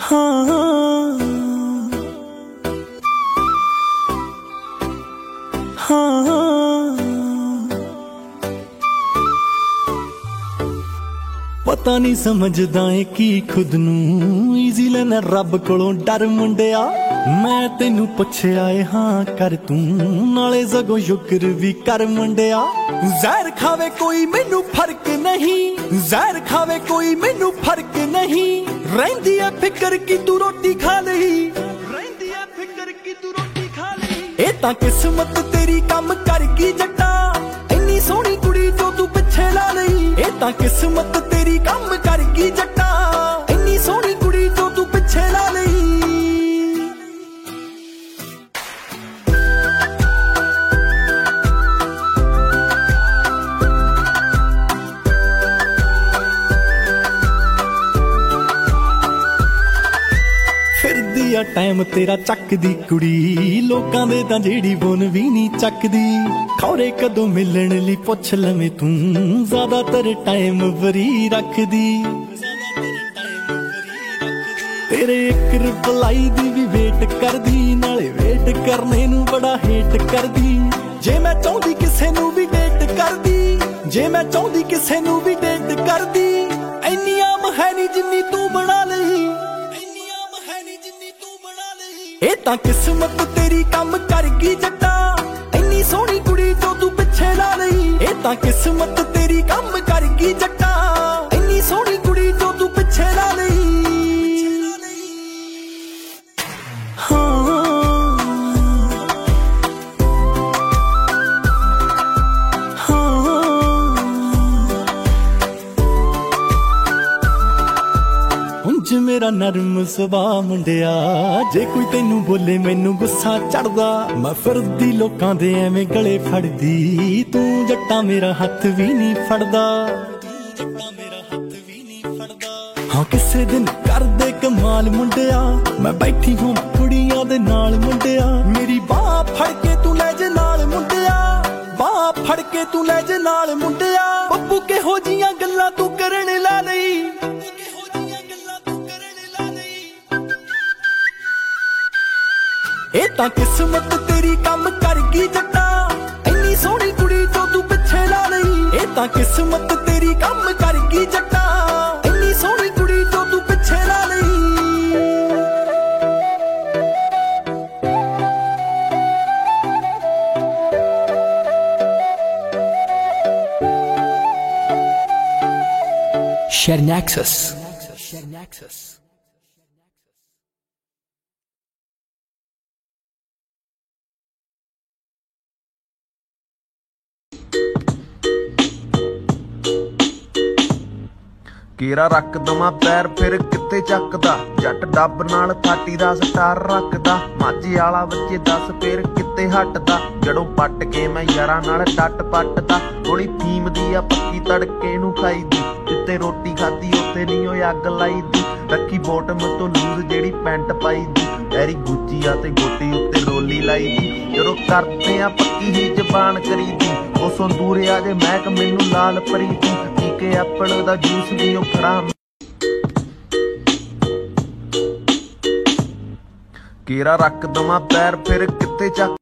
हाँ हाँ पता नहीं समझदा है कि खुद नू ईजी लेना रब कोलों डर मुंडिया। मैं तेनू पुछया है हाँ कर तू नाले सगों शुक्र भी कर मुंडिया। जहर खावे कोई मैनू फर्क नहीं, जहर खावे कोई मैनू फर्क नहीं। रहिंदी है फिकर की तू रोटी खा लही, रहिंदी है फिकर की तू रोटी खा लही। ए तां किस्मत तेरी कम कर गई जट्टा, इन्नी सोहनी कुड़ी जो तू पिछे ला लही। ए तां किस्मत तेरी कम कर गई जट्टा, इन्नी सोहनी कुड़ी जो तू पिछे ला लही। फिरदी आ टाइम तेरा चकदी कुड़ी, लोकां दे तां जेड़ी बोन भी नहीं चकदी। खौरे कदों मिलण लई पुछ लवें तू, ज्यादातर टाइम वरी रखदी। तेरे एक रिप्लाई दी भी वेट करदी, नाले वेट करने नू बड़ा हेट करदी। जे मैं चाहती किसे नू भी डेट करदी, जे मैं चाहती किसे नू भी डेट करदी। इन्नी आम है नी जिन्नी तू बना लही, ए तां किस्मत तेरी कम कर गई जट्टा, इन्नी सोहनी कुड़ी जो तू पिछे ला लही। ए तां किस्मत तेरी कम कर गई जट्टा, इन्नी सोहनी कुड़ी जो तू पिछे ला लही। हाँ ਉਂਝ ਮੇਰਾ ਨਰਮ ਸੁਭਾਅ ਮੁੰਡਿਆ, ਜੇ ਕੋਈ ਤੈਨੂੰ ਬੋਲੇ ਮੈਨੂੰ ਗੁੱਸਾ ਚੜਦਾ। ਮੈਂ ਫਿਰਦੀ ਲੋਕਾਂ ਦੇ ਐਵੇਂ ਗਲੇ ਫੜਦੀ, ਤੂੰ ਜੱਟਾ ਮੇਰਾ ਹੱਥ ਵੀ ਨਹੀਂ ਫੜਦਾ। ਹਾਂ ਕਿਸੇ ਦਿਨ ਕਰਦੇ ਕਮਾਲ ਮੁੰਡਿਆ, ਮੈਂ ਬੈਠੀ ਹੂੰ ਕੁੜੀਆਂ ਦੇ ਨਾਲ ਮੁੰਡਿਆ। ਮੇਰੀ ਬਾਹ ਫੜ ਕੇ ਤੂੰ ਲੈ ਜੇ ਨਾਲ ਮੁੰਡਿਆ, ਬਾਹ ਫੜ ਕੇ ਤੂੰ ਲੈ ਜੇ ਨਾਲ ਮੁੰਡਿਆ। ਬੱਬੂ ਕਿਹੋ ਜੀਆਂ ਗੱਲਾਂ ਤੂੰ ਕਰਨ ਲਾ ਲਈ, ਇਹ ਤਾਂ ਕਿਸਮਤ ਤੇਰੀ ਕੰਮ ਕਰ ਗਈ ਜੱਟਾ, ਇੰਨੀ ਸੋਹਣੀ ਕੁੜੀ ਜੋ ਤੂੰ ਪਿੱਛੇ ਲਾ ਲਈ। ਇਹ ਤਾਂ ਕਿਸਮਤ ਤੇਰੀ ਕੰਮ ਕਰ ਗਈ ਜੱਟਾ, ਇੰਨੀ ਸੋਹਣੀ ਕੁੜੀ ਜੋ ਤੂੰ ਪਿੱਛੇ ਲਾ ਲਈ। Shernaxus. केरा रख दवा पैर फिर किते चकदा, जट डब नाल फाटी दा स्टार रखदा। माझी आला बच्चे दस फिर किते हटदा, जड़ों पट के मैं यारां नाल डट पटदा। थोड़ी फीम दी आ पक्की तड़के नू खाई दी, जिते रोटी खाधी उत्थे नहीं होई अग लाई दी। रखी बॉटम तो लूज जेड़ी पैंट पाई दी, पैरी गुच्ची आ ते गोटी उत्ते रोली लाई दी। जदों करदे आ पक्की ही जबान करी दी, उसों दूर आ जे महक मैनू लाल परी दी। के एप्पल दा जूस भी खड़ा, केरा रख दवा पैर फिर किते चक